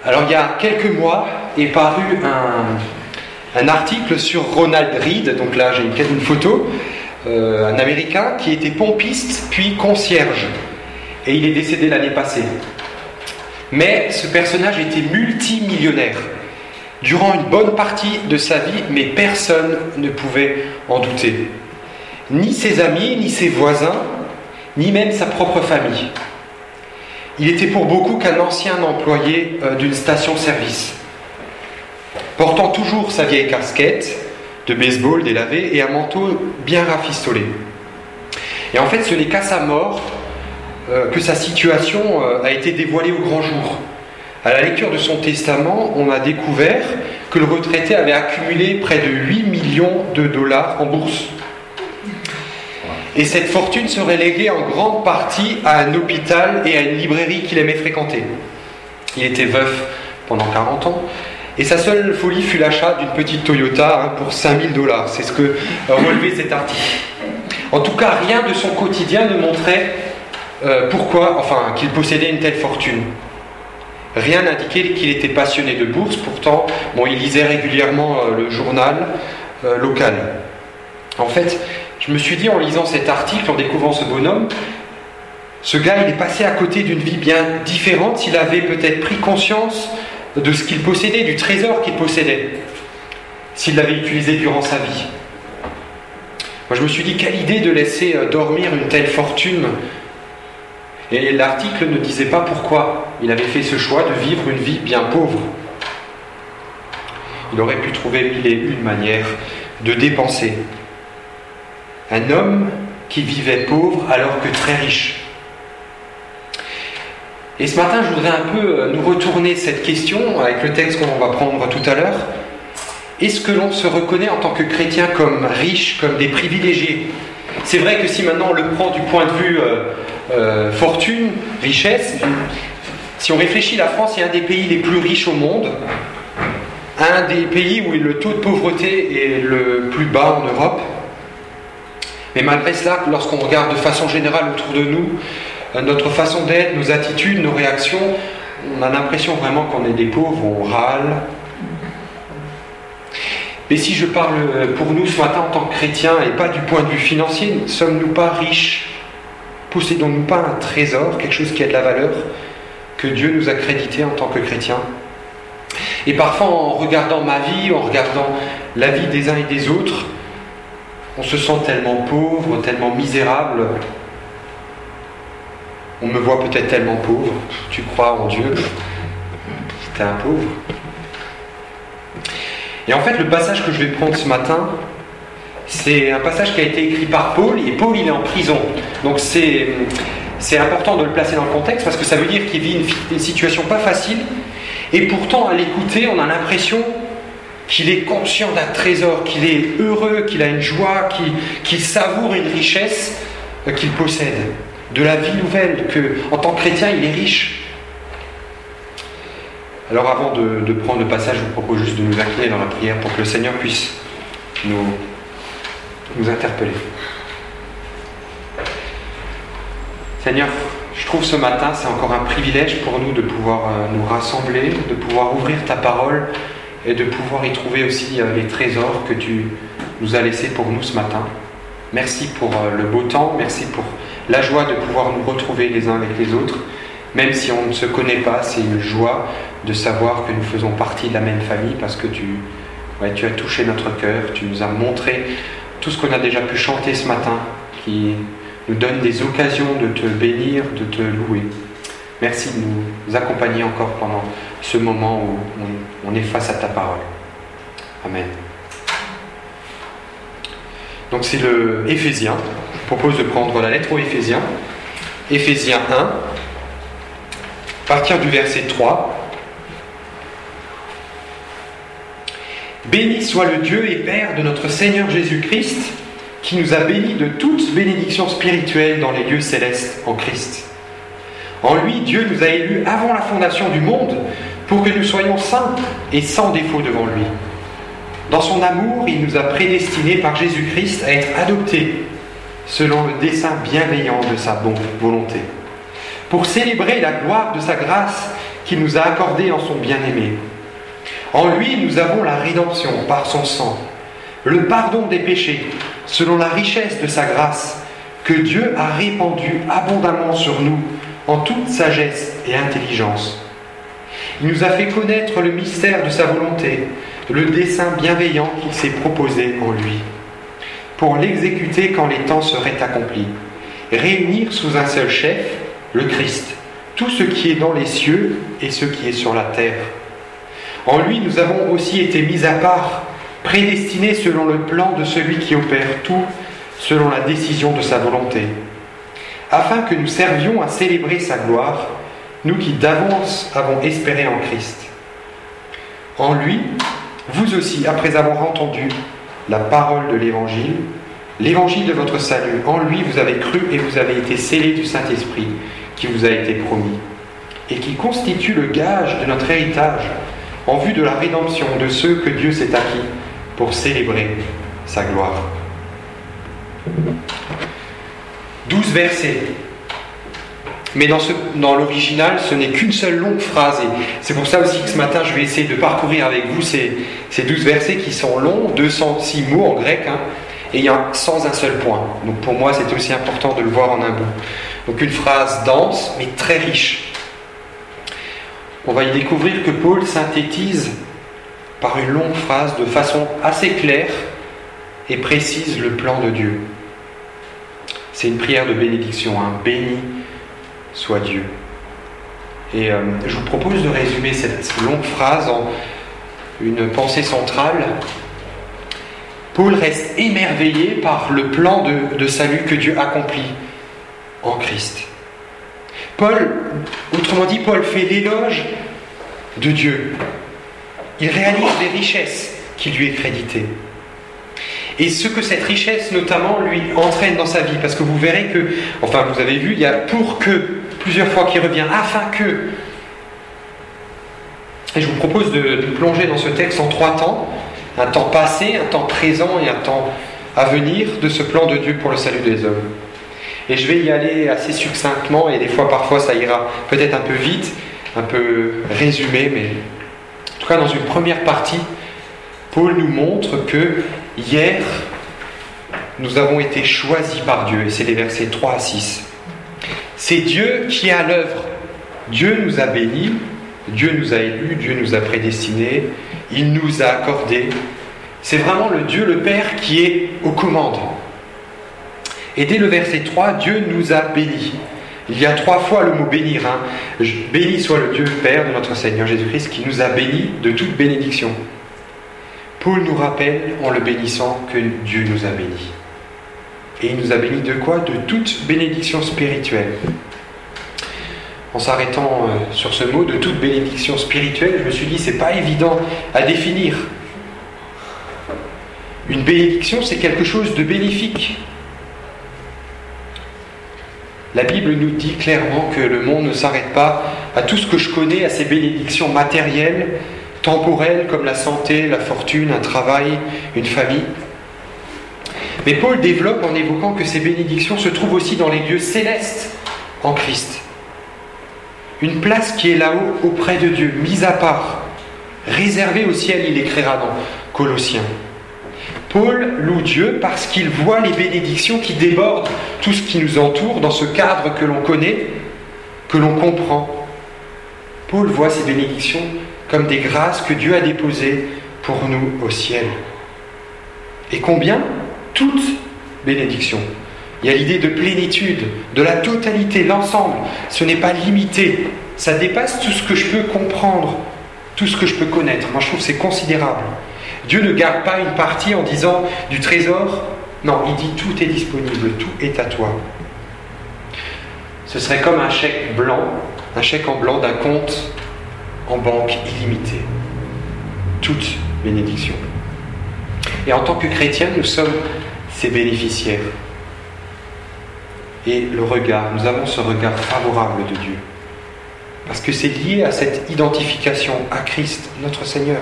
Alors il y a quelques mois est paru un article sur Ronald Reed, donc là j'ai une photo, un Américain qui était pompiste puis concierge, et il est décédé l'année passée. Mais ce personnage était multimillionnaire durant une bonne partie de sa vie, mais personne ne pouvait en douter. Ni ses amis, ni ses voisins, ni même sa propre famille. Il était pour beaucoup qu'un ancien employé d'une station-service, portant toujours sa vieille casquette de baseball délavée et un manteau bien rafistolé. Et en fait, ce n'est qu'à sa mort que sa situation a été dévoilée au grand jour. À la lecture de son testament, on a découvert que le retraité avait accumulé près de 8 millions de dollars en bourse. Et cette fortune serait léguée en grande partie à un hôpital et à une librairie qu'il aimait fréquenter. Il était veuf pendant 40 ans, et sa seule folie fut l'achat d'une petite Toyota pour 5 000 $. C'est ce que relevait cet article. En tout cas, rien de son quotidien ne montrait qu'il possédait une telle fortune. Rien n'indiquait qu'il était passionné de bourse, pourtant, il lisait régulièrement le journal local. En fait, je me suis dit en lisant cet article, en découvrant ce bonhomme, ce gars, il est passé à côté d'une vie bien différente s'il avait peut-être pris conscience de ce qu'il possédait, du trésor qu'il possédait, s'il l'avait utilisé durant sa vie. Moi, je me suis dit, quelle idée de laisser dormir une telle fortune. Et l'article ne disait pas pourquoi il avait fait ce choix de vivre une vie bien pauvre. Il aurait pu trouver mille et une manières de dépenser. Un homme qui vivait pauvre alors que très riche. Et ce matin, je voudrais un peu nous retourner cette question avec le texte qu'on va prendre tout à l'heure. Est-ce que l'on se reconnaît en tant que chrétien comme riche, comme des privilégiés ? C'est vrai que si maintenant on le prend du point de vue fortune, richesse, si on réfléchit, la France est un des pays les plus riches au monde, un des pays où le taux de pauvreté est le plus bas en Europe. Mais malgré cela, lorsqu'on regarde de façon générale autour de nous, notre façon d'être, nos attitudes, nos réactions, on a l'impression vraiment qu'on est des pauvres, on râle. Mais si je parle pour nous ce matin en tant que chrétiens et pas du point de vue financier, ne sommes-nous pas riches ? Possédons-nous pas un trésor, quelque chose qui a de la valeur, que Dieu nous a crédité en tant que chrétiens ? Et parfois en regardant ma vie, en regardant la vie des uns et des autres, on se sent tellement pauvre, tellement misérable. On me voit peut-être tellement pauvre. Tu crois en Dieu ? T'es un pauvre. Et en fait, le passage que je vais prendre ce matin, c'est un passage qui a été écrit par Paul, et Paul, il est en prison. Donc c'est important de le placer dans le contexte, parce que ça veut dire qu'il vit une situation pas facile, et pourtant, à l'écouter, on a l'impression qu'il est conscient d'un trésor, qu'il est heureux, qu'il a une joie, qu'il savoure une richesse qu'il possède, de la vie nouvelle, qu'en tant que chrétien, il est riche. Alors avant de prendre le passage, je vous propose juste de nous incliner dans la prière pour que le Seigneur puisse nous interpeller. Seigneur, je trouve ce matin, c'est encore un privilège pour nous de pouvoir nous rassembler, de pouvoir ouvrir ta parole et de pouvoir y trouver aussi les trésors que tu nous as laissés pour nous ce matin. Merci pour le beau temps, merci pour la joie de pouvoir nous retrouver les uns avec les autres. Même si on ne se connaît pas, c'est une joie de savoir que nous faisons partie de la même famille parce que tu as touché notre cœur, tu nous as montré tout ce qu'on a déjà pu chanter ce matin, qui nous donne des occasions de te bénir, de te louer. Merci de nous accompagner encore pendant ce moment où on est face à ta parole. Amen. Donc c'est le Éphésiens. Je propose de prendre la lettre aux Éphésiens. Éphésiens 1, à partir du verset 3. Béni soit le Dieu et Père de notre Seigneur Jésus-Christ, qui nous a bénis de toute bénédiction spirituelle dans les lieux célestes en Christ. En lui, Dieu nous a élus avant la fondation du monde pour que nous soyons saints et sans défaut devant lui. Dans son amour, il nous a prédestinés par Jésus-Christ à être adoptés selon le dessein bienveillant de sa bonne volonté, pour célébrer la gloire de sa grâce qu'il nous a accordée en son bien-aimé. En lui, nous avons la rédemption par son sang, le pardon des péchés, selon la richesse de sa grâce, que Dieu a répandue abondamment sur nous, en toute sagesse et intelligence. Il nous a fait connaître le mystère de sa volonté, le dessein bienveillant qu'il s'est proposé en lui, pour l'exécuter quand les temps seraient accomplis, réunir sous un seul chef, le Christ, tout ce qui est dans les cieux et ce qui est sur la terre. En lui, nous avons aussi été mis à part, prédestinés selon le plan de celui qui opère tout, selon la décision de sa volonté, afin que nous servions à célébrer sa gloire, nous qui d'avance avons espéré en Christ. En lui, vous aussi, après avoir entendu la parole de l'Évangile de votre salut, en lui vous avez cru et vous avez été scellés du Saint-Esprit qui vous a été promis, et qui constitue le gage de notre héritage en vue de la rédemption de ceux que Dieu s'est acquis pour célébrer sa gloire. 12 versets. Mais dans l'original, ce n'est qu'une seule longue phrase. Et c'est pour ça aussi que ce matin, je vais essayer de parcourir avec vous ces 12 versets qui sont longs, 206 mots en grec, et sans un seul point. Donc pour moi, c'est aussi important de le voir en un bout. Donc une phrase dense, mais très riche. On va y découvrir que Paul synthétise par une longue phrase de façon assez claire et précise le plan de Dieu. C'est une prière de bénédiction, béni soit Dieu. Et je vous propose de résumer cette longue phrase en une pensée centrale. Paul reste émerveillé par le plan de salut que Dieu accomplit en Christ. Autrement dit, Paul fait l'éloge de Dieu. Il réalise les richesses qui lui est créditées. Et ce que cette richesse, notamment, lui entraîne dans sa vie. Parce que vous verrez que, vous avez vu, il y a pour que, plusieurs fois qui revient, afin que. Et je vous propose de plonger dans ce texte en 3 temps. Un temps passé, un temps présent et un temps à venir de ce plan de Dieu pour le salut des hommes. Et je vais y aller assez succinctement, et parfois ça ira peut-être un peu vite, un peu résumé, mais en tout cas dans une première partie, Paul nous montre que hier, nous avons été choisis par Dieu, et c'est les versets 3 à 6. C'est Dieu qui est à l'œuvre. Dieu nous a bénis, Dieu nous a élus, Dieu nous a prédestinés, il nous a accordés. C'est vraiment le Dieu le Père qui est aux commandes. Et dès le verset 3, Dieu nous a bénis. Il y a 3 fois le mot bénir. Béni soit le Dieu Père de notre Seigneur Jésus-Christ qui nous a bénis de toute bénédiction. Paul nous rappelle en le bénissant que Dieu nous a bénis. Et il nous a bénis de quoi ? De toute bénédiction spirituelle. En s'arrêtant sur ce mot de toute bénédiction spirituelle, je me suis dit c'est pas évident à définir. Une bénédiction, c'est quelque chose de bénéfique. La Bible nous dit clairement que le monde ne s'arrête pas à tout ce que je connais, à ces bénédictions matérielles, temporelles comme la santé, la fortune, un travail, une famille. Mais Paul développe en évoquant que ces bénédictions se trouvent aussi dans les lieux célestes en Christ. Une place qui est là-haut auprès de Dieu, mise à part, réservée au ciel, il écrira dans Colossiens. Paul loue Dieu parce qu'il voit les bénédictions qui débordent tout ce qui nous entoure dans ce cadre que l'on connaît, que l'on comprend. Paul voit ces bénédictions comme des grâces que Dieu a déposées pour nous au ciel. Et combien ? Toutes bénédictions. Il y a l'idée de plénitude, de la totalité, l'ensemble. Ce n'est pas limité. Ça dépasse tout ce que je peux comprendre, tout ce que je peux connaître. Moi, je trouve que c'est considérable. Dieu ne garde pas une partie en disant du trésor. Non, il dit tout est disponible, tout est à toi. Ce serait comme un chèque blanc, un chèque en blanc d'un compte en banque illimité. Toute bénédiction. Et en tant que chrétiens, nous sommes ses bénéficiaires. Et nous avons ce regard favorable de Dieu. Parce que c'est lié à cette identification à Christ, notre Seigneur.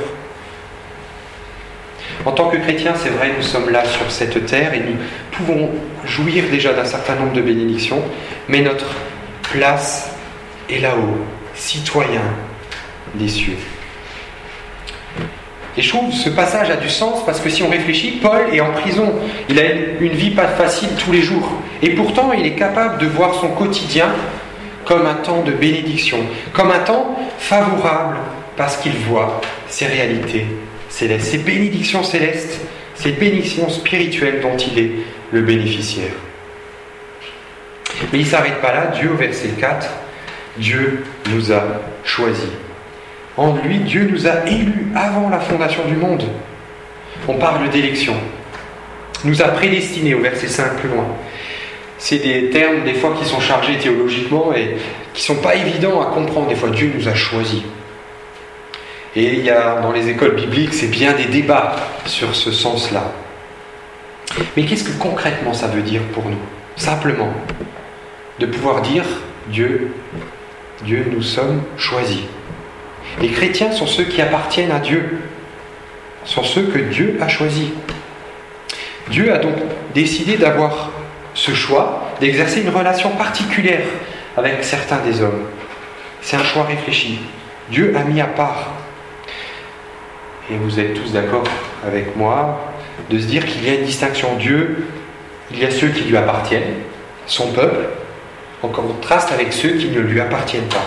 En tant que chrétiens, c'est vrai, nous sommes là sur cette terre et nous pouvons jouir déjà d'un certain nombre de bénédictions, mais notre place est là-haut, citoyen des cieux. Et je trouve ce passage a du sens parce que si on réfléchit, Paul est en prison. Il a une vie pas facile tous les jours. Et pourtant, il est capable de voir son quotidien comme un temps de bénédiction, comme un temps favorable parce qu'il voit ces réalités célestes, ces bénédictions célestes, ces bénédictions spirituelles dont il est le bénéficiaire. Mais il ne s'arrête pas là. Dieu, au verset 4, Dieu nous a choisis. En lui, Dieu nous a élus avant la fondation du monde. On parle d'élection. Nous a prédestinés, au verset 5 plus loin. C'est des termes, des fois, qui sont chargés théologiquement et qui ne sont pas évidents à comprendre. Des fois, Dieu nous a choisis. Et il y a, dans les écoles bibliques, c'est bien des débats sur ce sens-là. Mais qu'est-ce que concrètement ça veut dire pour nous ? Simplement, de pouvoir dire, Dieu, nous sommes choisis. Les chrétiens sont ceux qui appartiennent à Dieu, sont ceux que Dieu a choisis. Dieu a donc décidé d'avoir ce choix, d'exercer une relation particulière avec certains des hommes. C'est un choix réfléchi. Dieu a mis à part. Et vous êtes tous d'accord avec moi de se dire qu'il y a une distinction. Dieu, il y a ceux qui lui appartiennent, son peuple, en contraste avec ceux qui ne lui appartiennent pas.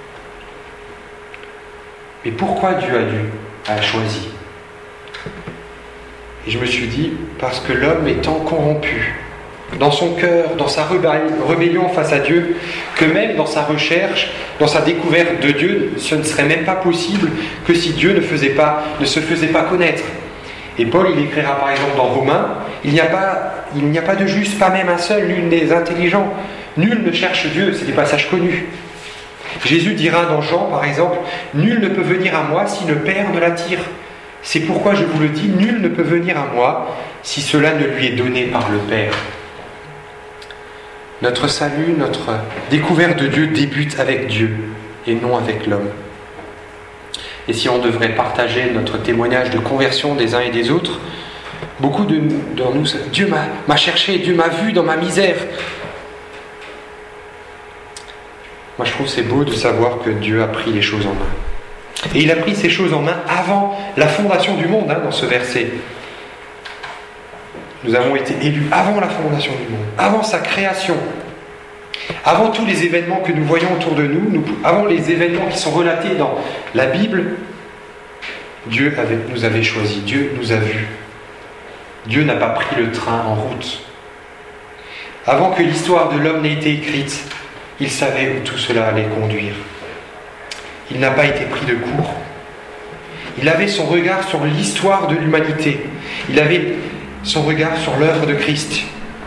Mais pourquoi Dieu a choisi ? Et je me suis dit, parce que l'homme étant corrompu, dans son cœur, dans sa rébellion face à Dieu, que même dans sa recherche, dans sa découverte de Dieu, ce ne serait même pas possible que si Dieu ne se faisait pas connaître. Et Paul, il écrira par exemple dans Romains, il n'y a pas de juste, pas même un seul, nul n'est intelligent, nul ne cherche Dieu, c'est des passages connus. Jésus dira dans Jean, par exemple, « Nul ne peut venir à moi si le Père ne l'attire. C'est pourquoi je vous le dis, nul ne peut venir à moi si cela ne lui est donné par le Père. » Notre salut, notre découverte de Dieu débute avec Dieu et non avec l'homme. Et si on devrait partager notre témoignage de conversion des uns et des autres, beaucoup de nous, Dieu m'a cherché, Dieu m'a vu dans ma misère. Moi, je trouve c'est beau de savoir que Dieu a pris les choses en main. Et il a pris ces choses en main avant la fondation du monde, dans ce verset. Nous avons été élus avant la fondation du monde, avant sa création, avant tous les événements que nous voyons autour de nous, avant les événements qui sont relatés dans la Bible. Dieu nous avait choisis, Dieu nous a vus. Dieu n'a pas pris le train en route. Avant que l'histoire de l'homme n'ait été écrite, il savait où tout cela allait conduire. Il n'a pas été pris de court. Il avait son regard sur l'histoire de l'humanité. Il avait son regard sur l'œuvre de Christ.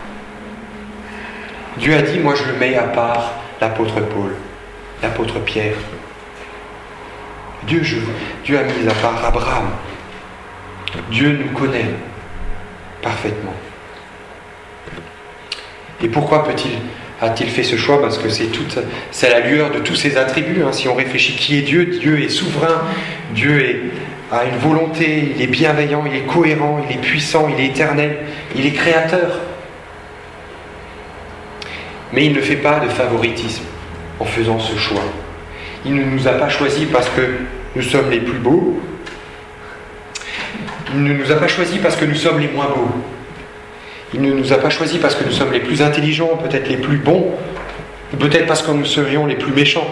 Dieu a dit, moi je le mets à part l'apôtre Paul, l'apôtre Pierre. Dieu a mis à part Abraham. Dieu nous connaît parfaitement. Et pourquoi a-t-il fait ce choix ? Parce que c'est à la lueur de tous ses attributs. Si on réfléchit qui est Dieu, Dieu est souverain, Dieu a une volonté, il est bienveillant, il est cohérent, il est puissant, il est éternel, il est créateur. Mais il ne fait pas de favoritisme en faisant ce choix. Il ne nous a pas choisis parce que nous sommes les plus beaux. Il ne nous a pas choisis parce que nous sommes les moins beaux. Il ne nous a pas choisis parce que nous sommes les plus intelligents, peut-être les plus bons, ou peut-être parce que nous serions les plus méchants,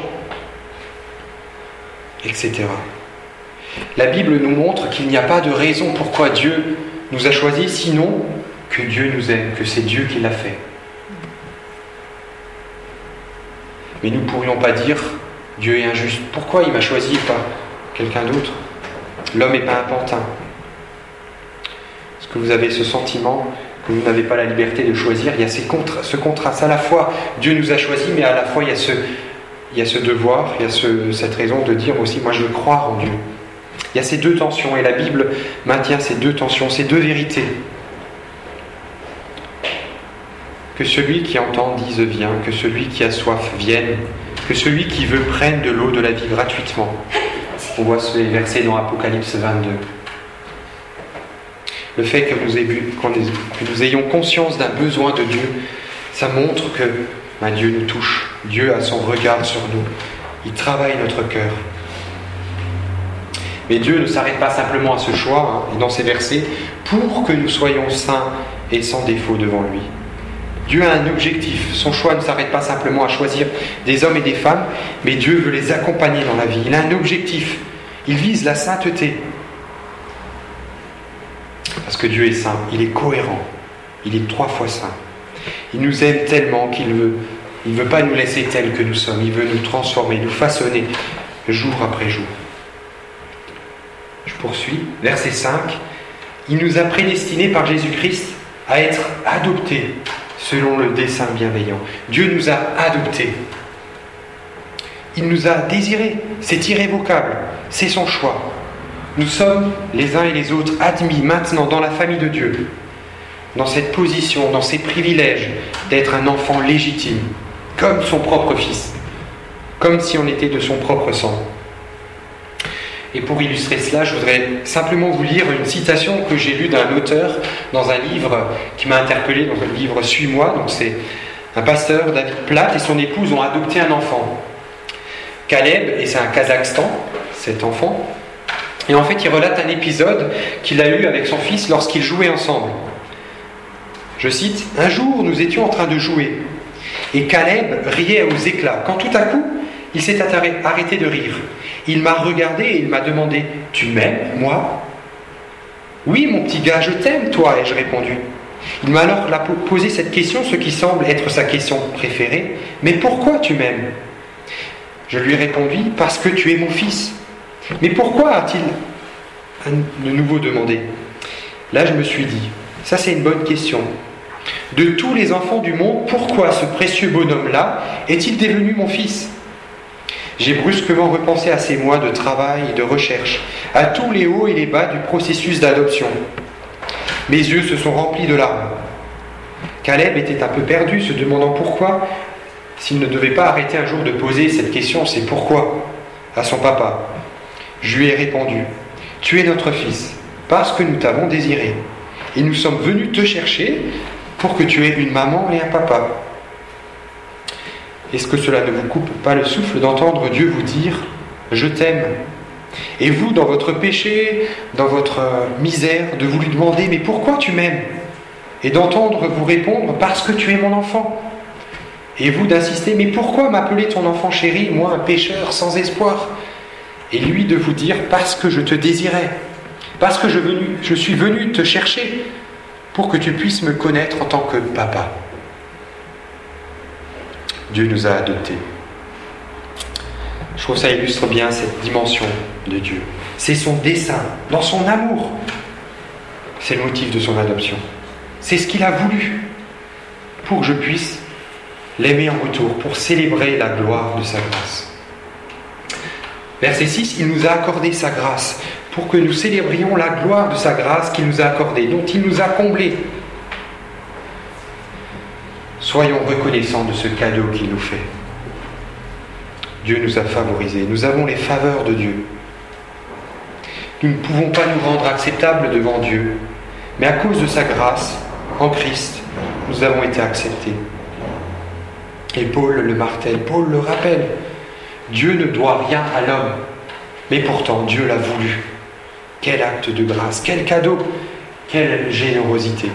etc. La Bible nous montre qu'il n'y a pas de raison pourquoi Dieu nous a choisis, sinon que Dieu nous aime, que c'est Dieu qui l'a fait. Mais nous ne pourrions pas dire Dieu est injuste. Pourquoi il m'a choisi et pas quelqu'un d'autre ? L'homme n'est pas un pantin. Est-ce que vous avez ce sentiment que vous n'avez pas la liberté de choisir ? Il y a ce contraste. À la fois, Dieu nous a choisis, mais à la fois, il y a ce devoir, il y a cette raison de dire aussi, moi je veux croire en Dieu. Il y a ces deux tensions, et la Bible maintient ces deux tensions, ces deux vérités. Que celui qui entend dise viens, que celui qui a soif vienne, que celui qui veut prenne de l'eau de la vie gratuitement. On voit ces versets dans Apocalypse 22. Le fait que nous ayons conscience d'un besoin de Dieu, ça montre que Dieu nous touche. Dieu a son regard sur nous. Il travaille notre cœur. Mais Dieu ne s'arrête pas simplement à ce choix, et dans ces versets, pour que nous soyons saints et sans défaut devant lui. Dieu a un objectif. Son choix ne s'arrête pas simplement à choisir des hommes et des femmes, mais Dieu veut les accompagner dans la vie. Il a un objectif. Il vise la sainteté. Parce que Dieu est saint, il est cohérent, il est 3 fois saint. Il nous aime tellement qu'il ne veut pas nous laisser tels que nous sommes, il veut nous transformer, nous façonner jour après jour. Je poursuis, verset 5. Il nous a prédestinés par Jésus-Christ à être adoptés selon le dessein bienveillant. Dieu nous a adoptés. Il nous a désirés, c'est irrévocable, c'est son choix. Nous sommes les uns et les autres admis maintenant dans la famille de Dieu, dans cette position, dans ces privilèges d'être un enfant légitime, comme son propre fils, comme si on était de son propre sang. Et pour illustrer cela, je voudrais simplement vous lire une citation que j'ai lue d'un auteur dans un livre qui m'a interpellé, dans le livre Suis-moi. Donc c'est un pasteur, David Platt, et son épouse ont adopté un enfant. Caleb, et c'est un Kazakhstan, cet enfant. Et en fait, il relate un épisode qu'il a eu avec son fils lorsqu'ils jouaient ensemble. Je cite, « Un jour, nous étions en train de jouer, et Caleb riait aux éclats, quand tout à coup, il s'est arrêté de rire. Il m'a regardé et il m'a demandé, « Tu m'aimes, moi ?»« Oui, mon petit gars, je t'aime, toi, ai-je répondu. Il m'a alors posé cette question, ce qui semble être sa question préférée, « Mais pourquoi tu m'aimes ?» Je lui ai répondu, « Parce que tu es mon fils. » « Mais pourquoi a-t-il de nouveau demandé ? Là, je me suis dit, ça c'est une bonne question. De tous les enfants du monde, pourquoi ce précieux bonhomme-là est-il devenu mon fils ? J'ai brusquement repensé à ces mois de travail et de recherche, à tous les hauts et les bas du processus d'adoption. Mes yeux se sont remplis de larmes. Caleb était un peu perdu, se demandant pourquoi, s'il ne devait pas arrêter un jour de poser cette question, c'est pourquoi, à son papa. Je lui ai répondu, « Tu es notre fils, parce que nous t'avons désiré. Et nous sommes venus te chercher pour que tu aies une maman et un papa. » Est-ce que cela ne vous coupe pas le souffle d'entendre Dieu vous dire « Je t'aime » ? Et vous, dans votre péché, dans votre misère, de vous lui demander « Mais pourquoi tu m'aimes ?» Et d'entendre vous répondre « Parce que tu es mon enfant. » Et vous d'insister « Mais pourquoi m'appeler ton enfant chéri, moi un pécheur sans espoir ?» Et lui de vous dire « Parce que je te désirais, parce que je suis venu te chercher pour que tu puisses me connaître en tant que papa. » Dieu nous a adoptés. Je trouve que ça illustre bien cette dimension de Dieu. C'est son dessein, dans son amour. C'est le motif de son adoption. C'est ce qu'il a voulu pour que je puisse l'aimer en retour, pour célébrer la gloire de sa grâce. Verset 6, il nous a accordé sa grâce pour que nous célébrions la gloire de sa grâce qu'il nous a accordée, dont il nous a comblés. Soyons reconnaissants de ce cadeau qu'il nous fait. Dieu nous a favorisés, nous avons les faveurs de Dieu. Nous ne pouvons pas nous rendre acceptables devant Dieu, mais à cause de sa grâce, en Christ, nous avons été acceptés. Et Paul le martèle, Paul le rappelle. Dieu ne doit rien à l'homme, mais pourtant Dieu l'a voulu. Quel acte de grâce, quel cadeau, quelle générosité.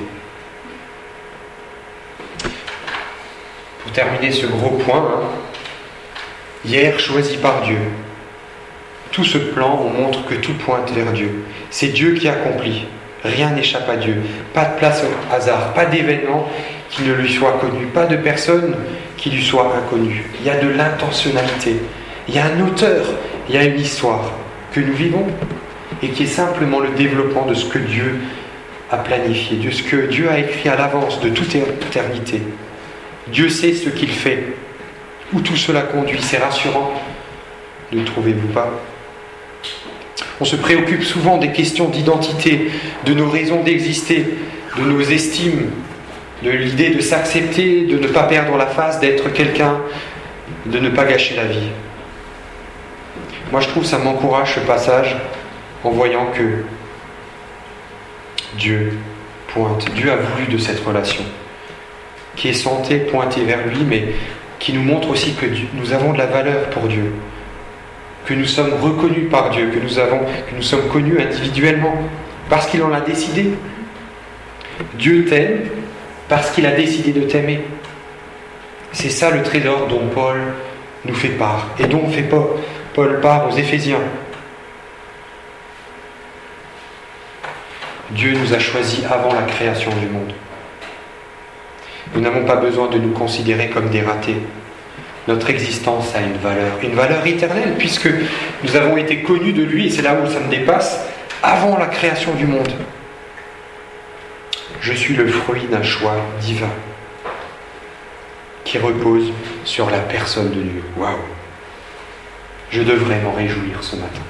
Pour terminer ce gros point, hier choisi par Dieu, tout ce plan, on montre que tout pointe vers Dieu. C'est Dieu qui accomplit, rien n'échappe à Dieu, pas de place au hasard, pas d'événement qui ne lui soit connu, pas de personne qui lui soit inconnue. Il y a de l'intentionnalité. Il y a un auteur, il y a une histoire que nous vivons et qui est simplement le développement de ce que Dieu a planifié, de ce que Dieu a écrit à l'avance de toute éternité. Dieu sait ce qu'il fait, où tout cela conduit. C'est rassurant, ne trouvez-vous pas ? On se préoccupe souvent des questions d'identité, de nos raisons d'exister, de nos estimes, de l'idée de s'accepter, de ne pas perdre la face, d'être quelqu'un, de ne pas gâcher la vie. Moi, je trouve que ça m'encourage, ce passage, en voyant que Dieu pointe. Dieu a voulu de cette relation, qui est censée pointer vers lui, mais qui nous montre aussi que nous avons de la valeur pour Dieu, que nous sommes reconnus par Dieu, que nous sommes connus individuellement, parce qu'il en a décidé. Dieu t'aime parce qu'il a décidé de t'aimer. C'est ça le trésor dont Paul nous fait part, et dont fait Paul part aux Éphésiens. Dieu nous a choisis avant la création du monde. Nous n'avons pas besoin de nous considérer comme des ratés. Notre existence a une valeur éternelle, puisque nous avons été connus de lui, et c'est là où ça me dépasse, avant la création du monde. Je suis le fruit d'un choix divin qui repose sur la personne de Dieu. Waouh! Je devrais m'en réjouir ce matin.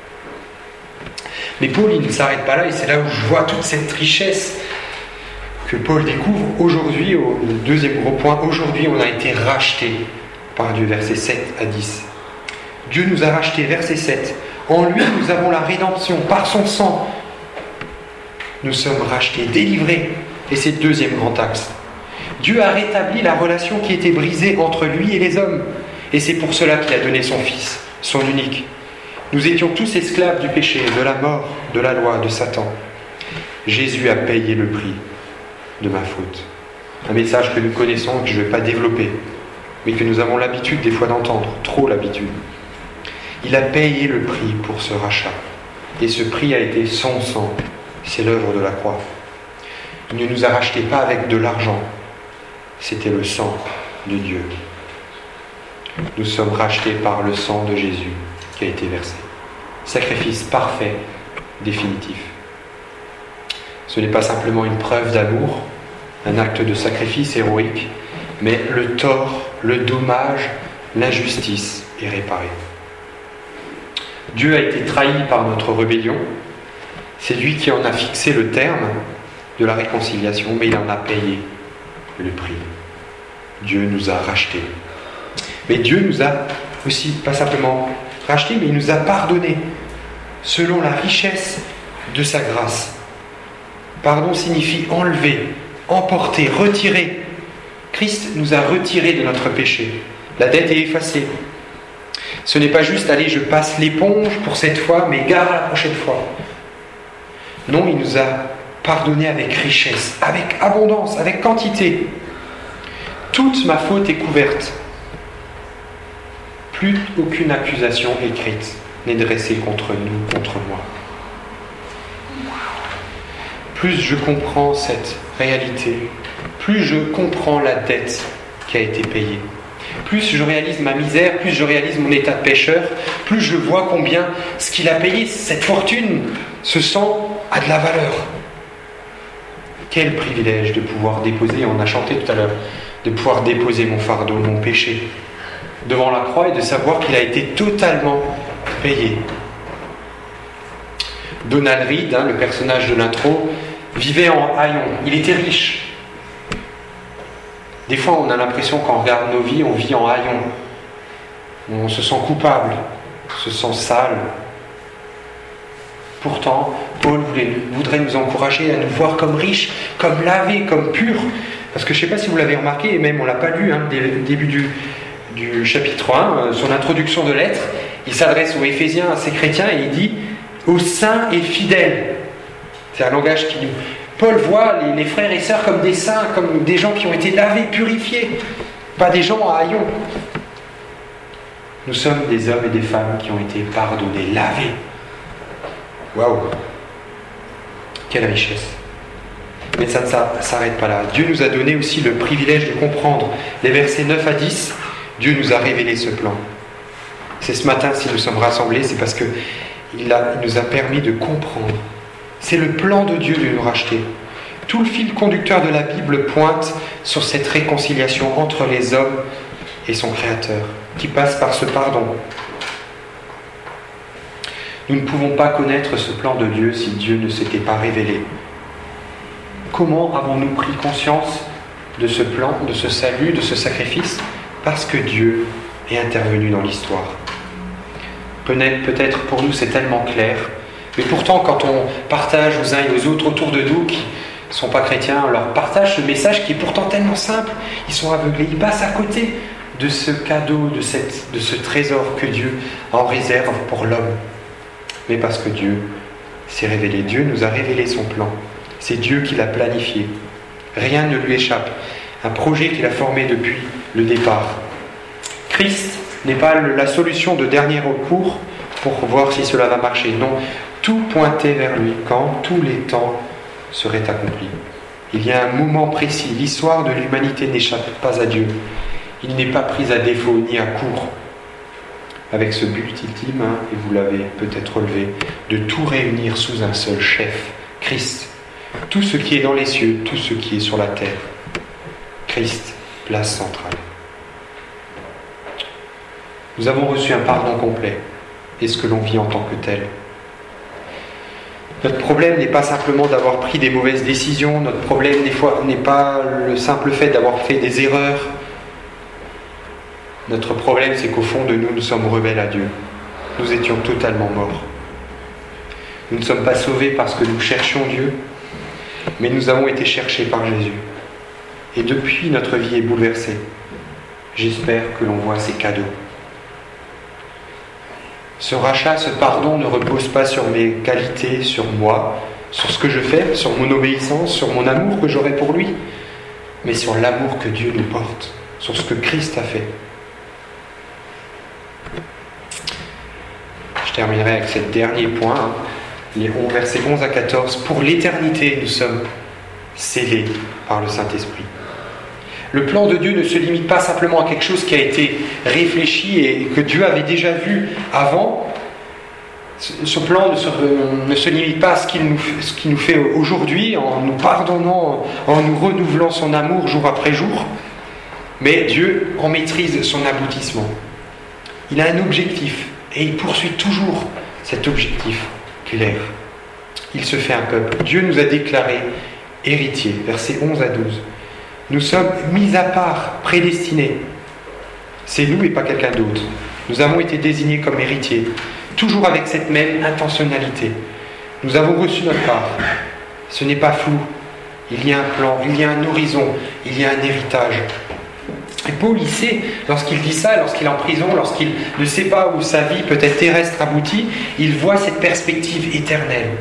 Mais Paul, il ne s'arrête pas là, et c'est là où je vois toute cette richesse que Paul découvre aujourd'hui, au deuxième gros point. Aujourd'hui, on a été rachetés par Dieu, versets 7 à 10. Dieu nous a rachetés, verset 7. En lui, nous avons la rédemption, par son sang. Nous sommes rachetés, délivrés. Et c'est le deuxième grand axe. Dieu a rétabli la relation qui était brisée entre lui et les hommes. Et c'est pour cela qu'il a donné son Fils, son unique. Nous étions tous esclaves du péché, de la mort, de la loi, de Satan. Jésus a payé le prix de ma faute. Un message que nous connaissons et que je ne vais pas développer, mais que nous avons l'habitude des fois d'entendre, trop l'habitude. Il a payé le prix pour ce rachat. Et ce prix a été son sang. C'est l'œuvre de la croix. Il ne nous a rachetés pas avec de l'argent. C'était le sang de Dieu. Nous sommes rachetés par le sang de Jésus qui a été versé. Sacrifice parfait, définitif. Ce n'est pas simplement une preuve d'amour, un acte de sacrifice héroïque, mais le tort, le dommage, l'injustice est réparé. Dieu a été trahi par notre rébellion. C'est lui qui en a fixé le terme de la réconciliation, mais il en a payé le prix. Dieu nous a rachetés. Mais Dieu nous a aussi, pas simplement rachetés, mais il nous a pardonnés selon la richesse de sa grâce. Pardon signifie enlever, emporter, retirer. Christ nous a retirés de notre péché. La dette est effacée. Ce n'est pas juste, allez, je passe l'éponge pour cette fois, mais gare à la prochaine fois. Non, il nous a pardonné avec richesse, avec abondance, avec quantité. Toute ma faute est couverte. Plus aucune accusation écrite n'est dressée contre nous, contre moi. Plus je comprends cette réalité, plus je comprends la dette qui a été payée. Plus je réalise ma misère, plus je réalise mon état de pécheur, plus je vois combien ce qu'il a payé, cette fortune, ce sang, a de la valeur. Quel privilège de pouvoir déposer, on a chanté tout à l'heure, de pouvoir déposer mon fardeau, mon péché, devant la croix et de savoir qu'il a été totalement payé. Donald Reed, le personnage de l'intro, vivait en haillons. Il était riche. Des fois, on a l'impression quand on regarde nos vies, on vit en haillons. On se sent coupable, on se sent sale. Pourtant, Paul voudrait nous encourager à nous voir comme riches, comme lavés, comme purs. Parce que je ne sais pas si vous l'avez remarqué, et même on ne l'a pas lu dès le début du chapitre 1, son introduction de lettre, il s'adresse aux Éphésiens, à ces chrétiens, et il dit « aux saints et fidèles ». C'est un langage qui nous... Paul voit les frères et sœurs comme des saints, comme des gens qui ont été lavés, purifiés, pas des gens en haillons. Nous sommes des hommes et des femmes qui ont été pardonnés, lavés. Waouh! Quelle richesse! Mais ça ne s'arrête pas là. Dieu nous a donné aussi le privilège de comprendre. Les versets 9 à 10, Dieu nous a révélé ce plan. C'est ce matin, si nous sommes rassemblés, c'est parce qu'il nous a permis de comprendre. C'est le plan de Dieu de nous racheter. Tout le fil conducteur de la Bible pointe sur cette réconciliation entre les hommes et son Créateur, qui passe par ce pardon. Nous ne pouvons pas connaître ce plan de Dieu si Dieu ne s'était pas révélé. Comment avons-nous pris conscience de ce plan, de ce salut, de ce sacrifice? Parce que Dieu est intervenu dans l'histoire. Peut-être pour nous c'est tellement clair, mais pourtant quand on partage aux uns et aux autres autour de nous qui ne sont pas chrétiens, on leur partage ce message qui est pourtant tellement simple, ils sont aveuglés, ils passent à côté de ce cadeau, de ce trésor que Dieu en réserve pour l'homme. Mais parce que Dieu s'est révélé. Dieu nous a révélé son plan. C'est Dieu qui l'a planifié. Rien ne lui échappe. Un projet qu'il a formé depuis le départ. Christ n'est pas la solution de dernier recours pour voir si cela va marcher. Non, tout pointait vers lui quand tous les temps seraient accomplis. Il y a un moment précis. L'histoire de l'humanité n'échappe pas à Dieu. Il n'est pas pris à défaut ni à court. Avec ce but ultime, et vous l'avez peut-être relevé, de tout réunir sous un seul chef, Christ. Tout ce qui est dans les cieux, tout ce qui est sur la terre. Christ, place centrale. Nous avons reçu un pardon complet. Est-ce que l'on vit en tant que tel ? Notre problème n'est pas simplement d'avoir pris des mauvaises décisions. Notre problème des fois n'est pas le simple fait d'avoir fait des erreurs. Notre problème, c'est qu'au fond de nous, nous sommes rebelles à Dieu. Nous étions totalement morts. Nous ne sommes pas sauvés parce que nous cherchions Dieu, mais nous avons été cherchés par Jésus. Et depuis, notre vie est bouleversée. J'espère que l'on voit ces cadeaux. Ce rachat, ce pardon ne repose pas sur mes qualités, sur moi, sur ce que je fais, sur mon obéissance, sur mon amour que j'aurai pour lui, mais sur l'amour que Dieu nous porte, sur ce que Christ a fait. Je terminerai avec ce dernier point, les versets 11 à 14. Pour l'éternité, nous sommes scellés par le Saint-Esprit. Le plan de Dieu ne se limite pas simplement à quelque chose qui a été réfléchi et que Dieu avait déjà vu avant. Ce plan ne se limite pas à ce qu'il nous fait aujourd'hui en nous pardonnant, en nous renouvelant son amour jour après jour. Mais Dieu en maîtrise son aboutissement. Il a un objectif et il poursuit toujours cet objectif clair. Il se fait un peuple. Dieu nous a déclarés héritiers. Versets 11 à 12. Nous sommes mis à part, prédestinés. C'est nous et pas quelqu'un d'autre. Nous avons été désignés comme héritiers, toujours avec cette même intentionnalité. Nous avons reçu notre part. Ce n'est pas flou. Il y a un plan, il y a un horizon, il y a un héritage. Et Paul, il sait, lorsqu'il dit ça, lorsqu'il est en prison, lorsqu'il ne sait pas où sa vie peut-être terrestre aboutit, il voit cette perspective éternelle.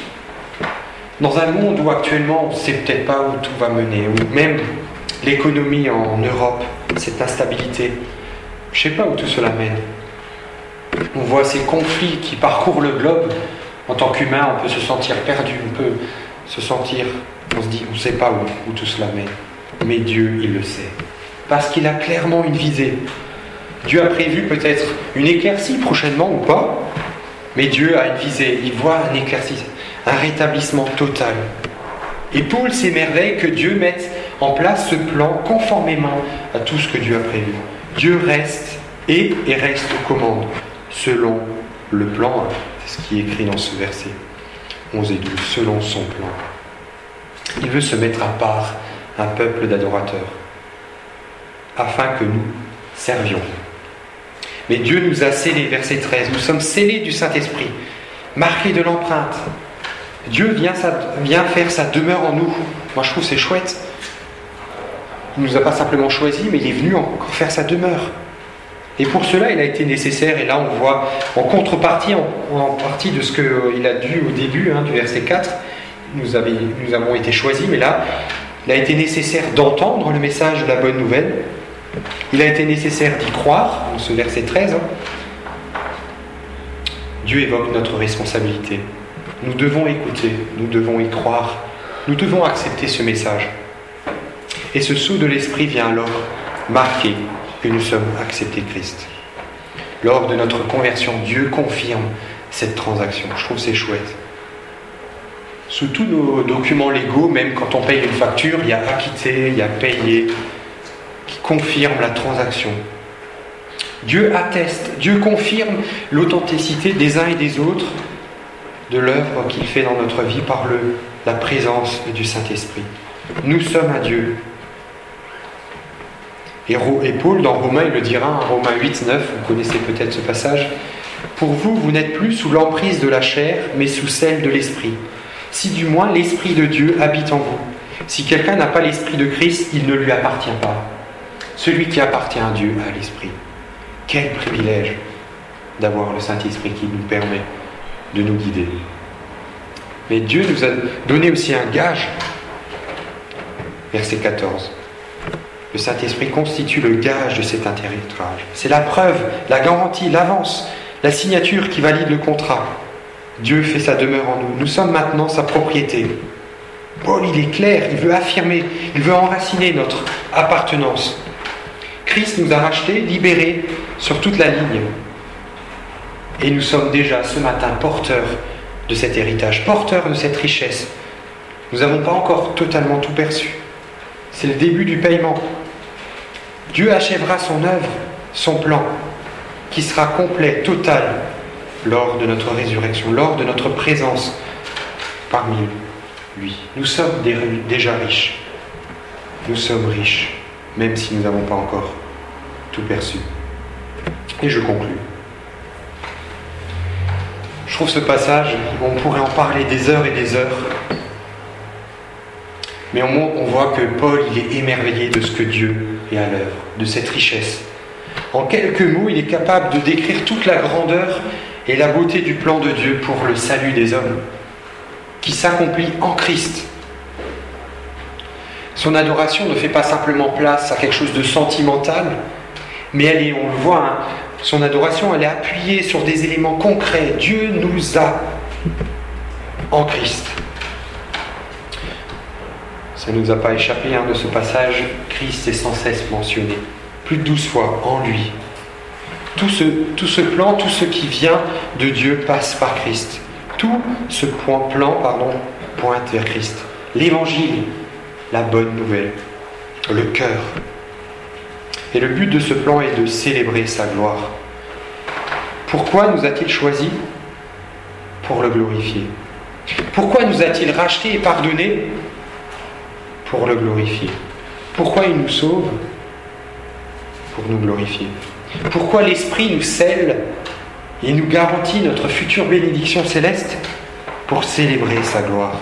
Dans un monde où actuellement on ne sait peut-être pas où tout va mener, ou même l'économie en Europe, cette instabilité, je ne sais pas où tout cela mène. On voit ces conflits qui parcourent le globe. En tant qu'humain, on peut se sentir perdu, on peut se sentir, on se dit, on ne sait pas où tout cela mène. Mais Dieu, il le sait. Parce qu'il a clairement une visée. Dieu a prévu peut-être une éclaircie prochainement ou pas, mais Dieu a une visée, il voit un éclaircie, un rétablissement total. Et Paul s'émerveille que Dieu mette en place ce plan conformément à tout ce que Dieu a prévu. Dieu reste et reste aux commandes, selon le plan, c'est ce qui est écrit dans ce verset 11 et 12, selon son plan. Il veut se mettre à part un peuple d'adorateurs, afin que nous servions. Mais Dieu nous a scellés, verset 13, nous sommes scellés du Saint-Esprit, marqués de l'empreinte. Dieu vient faire sa demeure en nous. Moi je trouve c'est chouette. Il ne nous a pas simplement choisis, mais il est venu encore faire sa demeure. Et pour cela, il a été nécessaire, et là on voit en contrepartie, en partie de ce qu'il a dû au début, du verset 4, nous avons été choisis, mais là, il a été nécessaire d'entendre le message de la bonne nouvelle. Il a été nécessaire d'y croire, dans ce verset 13. Dieu évoque notre responsabilité. Nous devons écouter, nous devons y croire, nous devons accepter ce message. Et ce sceau de l'Esprit vient alors marquer que nous sommes acceptés Christ. Lors de notre conversion, Dieu confirme cette transaction. Je trouve que c'est chouette. Sous tous nos documents légaux, même quand on paye une facture, il y a acquitté, il y a payé, qui confirme la transaction. Dieu atteste, Dieu confirme l'authenticité des uns et des autres de l'œuvre qu'il fait dans notre vie par la présence du Saint-Esprit. Nous sommes à Dieu. Et Paul, dans Romains, il le dira, en Romains 8, 9, vous connaissez peut-être ce passage, « Pour vous, vous n'êtes plus sous l'emprise de la chair, mais sous celle de l'Esprit. Si du moins l'Esprit de Dieu habite en vous. Si quelqu'un n'a pas l'Esprit de Christ, il ne lui appartient pas. » celui qui appartient à Dieu a l'Esprit. Quel privilège d'avoir le Saint-Esprit qui nous permet de nous guider. Mais Dieu nous a donné aussi un gage. Verset 14. Le Saint-Esprit constitue le gage de cet héritage. C'est la preuve, la garantie, l'avance, la signature qui valide le contrat. Dieu fait sa demeure en nous. Nous sommes maintenant sa propriété. Paul, il est clair, il veut affirmer, il veut enraciner notre appartenance. Christ nous a rachetés, libérés sur toute la ligne. Et nous sommes déjà ce matin porteurs de cet héritage, porteurs de cette richesse. Nous n'avons pas encore totalement tout perçu. C'est le début du paiement. Dieu achèvera son œuvre, son plan, qui sera complet, total, lors de notre résurrection, lors de notre présence parmi lui. Nous sommes déjà riches. Nous sommes riches, même si nous n'avons pas encore tout perçu. Et je conclus. Je trouve ce passage, on pourrait en parler des heures et des heures. Mais on voit que Paul, il est émerveillé de ce que Dieu est à l'œuvre, de cette richesse. En quelques mots, il est capable de décrire toute la grandeur et la beauté du plan de Dieu pour le salut des hommes, qui s'accomplit en Christ. Son adoration ne fait pas simplement place à quelque chose de sentimental, mais elle est, on le voit, hein, son adoration, elle est appuyée sur des éléments concrets. Dieu nous a en Christ. Ça ne nous a pas échappé de ce passage, Christ est sans cesse mentionné, plus de 12 fois, en lui. Tout ce plan, tout ce qui vient de Dieu passe par Christ. Tout ce plan pointe vers Christ. L'évangile, la bonne nouvelle, le cœur. Et le but de ce plan est de célébrer sa gloire. Pourquoi nous a-t-il choisis ? Pour le glorifier. Pourquoi nous a-t-il rachetés et pardonnés ? Pour le glorifier. Pourquoi il nous sauve ? Pour nous glorifier. Pourquoi l'Esprit nous scelle et nous garantit notre future bénédiction céleste ? Pour célébrer sa gloire.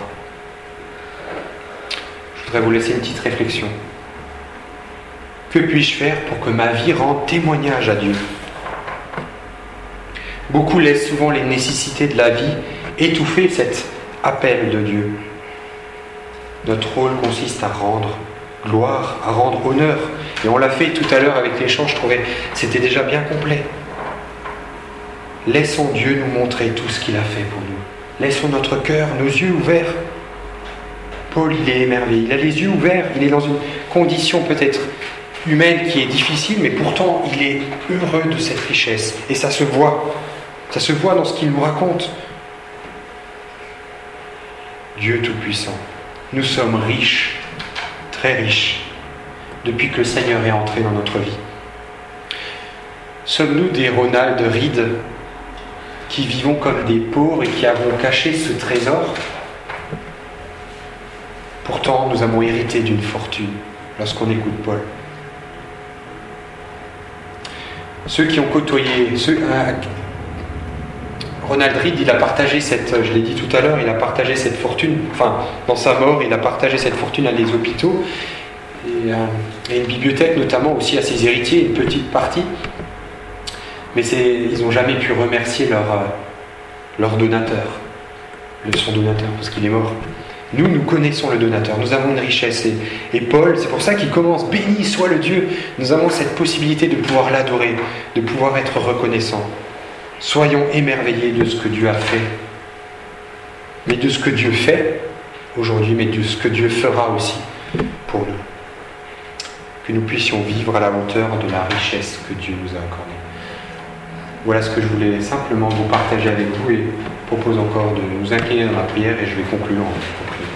Je voudrais vous laisser une petite réflexion. Que puis-je faire pour que ma vie rende témoignage à Dieu ? Beaucoup laissent souvent les nécessités de la vie étouffer cet appel de Dieu. Notre rôle consiste à rendre gloire, à rendre honneur. Et on l'a fait tout à l'heure avec les chants, je trouvais c'était déjà bien complet. Laissons Dieu nous montrer tout ce qu'il a fait pour nous. Laissons notre cœur, nos yeux ouverts. Paul, il est émerveillé, il a les yeux ouverts, il est dans une condition peut-être humaine qui est difficile, mais pourtant il est heureux de cette richesse. Et ça se voit dans ce qu'il nous raconte. Dieu Tout-Puissant, nous sommes riches, très riches, depuis que le Seigneur est entré dans notre vie. Sommes-nous des Ronald Reed qui vivons comme des pauvres et qui avons caché ce trésor ? Pourtant, nous avons hérité d'une fortune lorsqu'on écoute Paul. Ceux qui ont côtoyé, Ronald Reed, il a partagé je l'ai dit tout à l'heure, il a partagé cette fortune, dans sa mort, il a partagé cette fortune à des hôpitaux et une bibliothèque notamment aussi à ses héritiers, une petite partie. Mais ils n'ont jamais pu remercier leur donateur, son donateur, parce qu'il est mort. Nous connaissons le donateur, nous avons une richesse. Et Paul, c'est pour ça qu'il commence « Béni soit le Dieu ». Nous avons cette possibilité de pouvoir l'adorer, de pouvoir être reconnaissants. Soyons émerveillés de ce que Dieu a fait, mais de ce que Dieu fait aujourd'hui, mais de ce que Dieu fera aussi pour nous. Que nous puissions vivre à la hauteur de la richesse que Dieu nous a accordée. Voilà ce que je voulais simplement vous partager avec vous et propose encore de nous incliner dans la prière et je vais conclure en prière.